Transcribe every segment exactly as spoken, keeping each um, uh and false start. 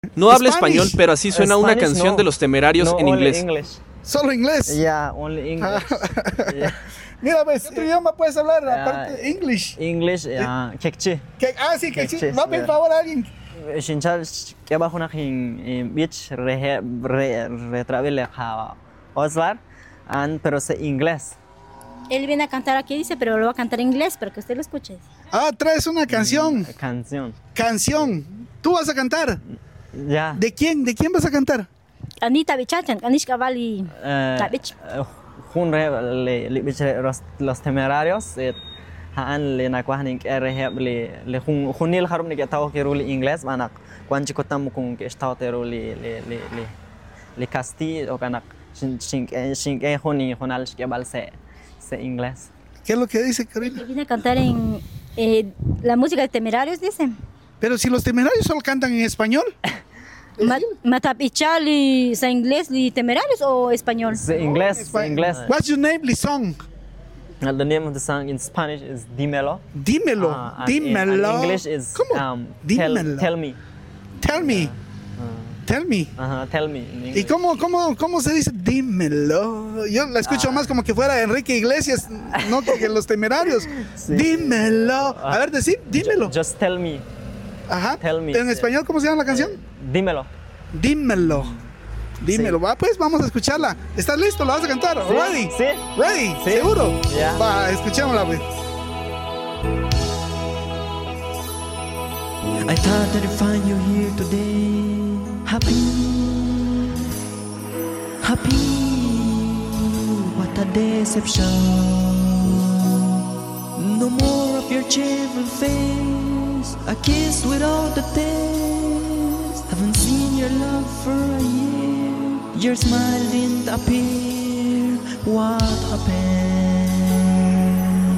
No habla Spanish. español, pero así suena una Spanish, canción no. de Los Temerarios No, en only inglés. English. Solo inglés. Yeah, only English. Yeah. Mira, pues, ¿qué otro idioma puedes hablar Ah, aparte de English? English, uh, kekchi. ¿Qué? Ah, sí, que sí. Kekchi, Va a pedir yeah. favor a alguien. Shinchal keba hunak hin beach re re retravel ha Oslar and pero sé inglés. Él viene a cantar aquí, dice, pero lo va a cantar en inglés para que usted lo escuche. Ah, traes una canción. Canción. Canción. ¿Tú vas a cantar? Ya. ¿De quién? ¿De quién vas a cantar? Anita Bichan, Anish Cavalli, Tabich. Hun re le le beach los los temerarios et haan le nakwa ning rehab le le hun hunil harum ni tahu ke ruli inglés manak kwan chikotam kung ke stau te ruli le le le le casti o kanak shin shin shin ke honi honal ke balse se inglés. ¿Qué es lo que dice, Karina? Él viene a cantar en eh, la música de Temerarios, dice. Pero si los temerarios solo cantan en español. Matapichal y sa inglés y Temerarios o español. Se inglés, Espa- inglés. What's your name, Lisong? Uh, the name of the song in Spanish is Dímelo. Dímelo. Uh, and in- Dímelo. and English is ¿Cómo? um, tell, Dímelo. tell me. Tell me. Tell me. Uh-huh, tell me. in ¿Y English. cómo, cómo, cómo se dice dímelo? Yo la escucho Ah. más como que fuera Enrique Iglesias, no que, que los temerarios. Sí. Dímelo. A ver, decir, dímelo. Just tell me. Ajá. tell me. En español, ¿cómo se llama la canción? Dímelo. Dímelo. Dímelo. Sí. Va, pues vamos a escucharla. ¿Estás listo? ¿La vas a cantar? Sí, ¿Ready? sí. ¿Ready? Sí. ¿Seguro? Ya. Va, escuchémosla, pues. I thought I'd find you here today. Happy, happy. What a deception. No more of your cheerful face. A kiss without a taste. Haven't seen your love for a year. Your smile didn't appear. What happened?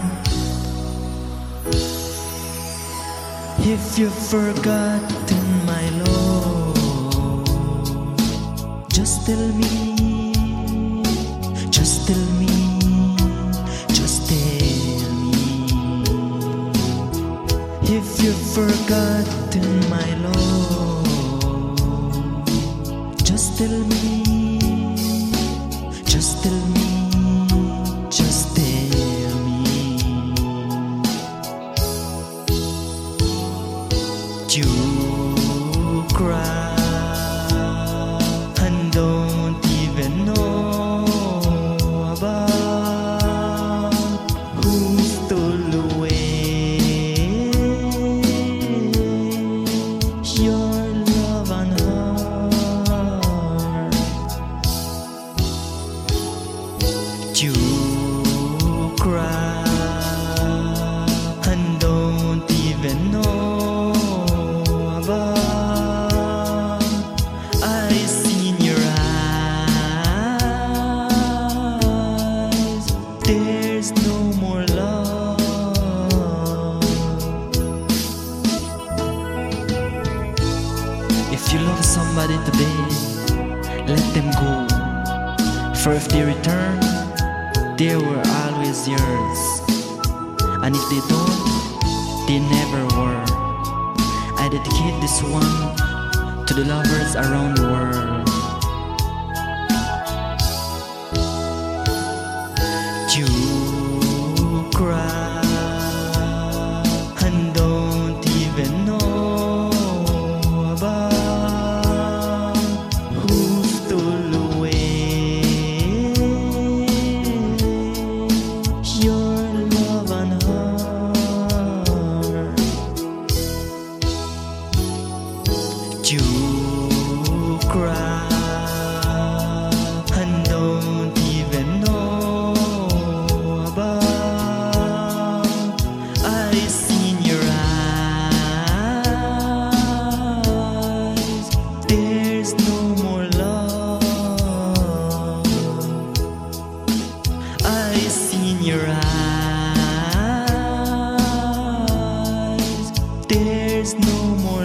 If you've forgotten my love, just tell me, just tell me, just tell me. If you've forgotten my love, just tell me, just tell me, just tell me. You cry and don't even know about who stole away your love and heart. You cry and don't even know about. I see in your eyes there's no more love. If you love somebody today, let them go. For if they return, they were always yours. And if they don't, they never were. I dedicate this one to the lovers around the world. You cry and don't even know about who stole away your love and heart. You cry and don't even know about. I see in your eyes there's no more love. I see in your eyes there's no more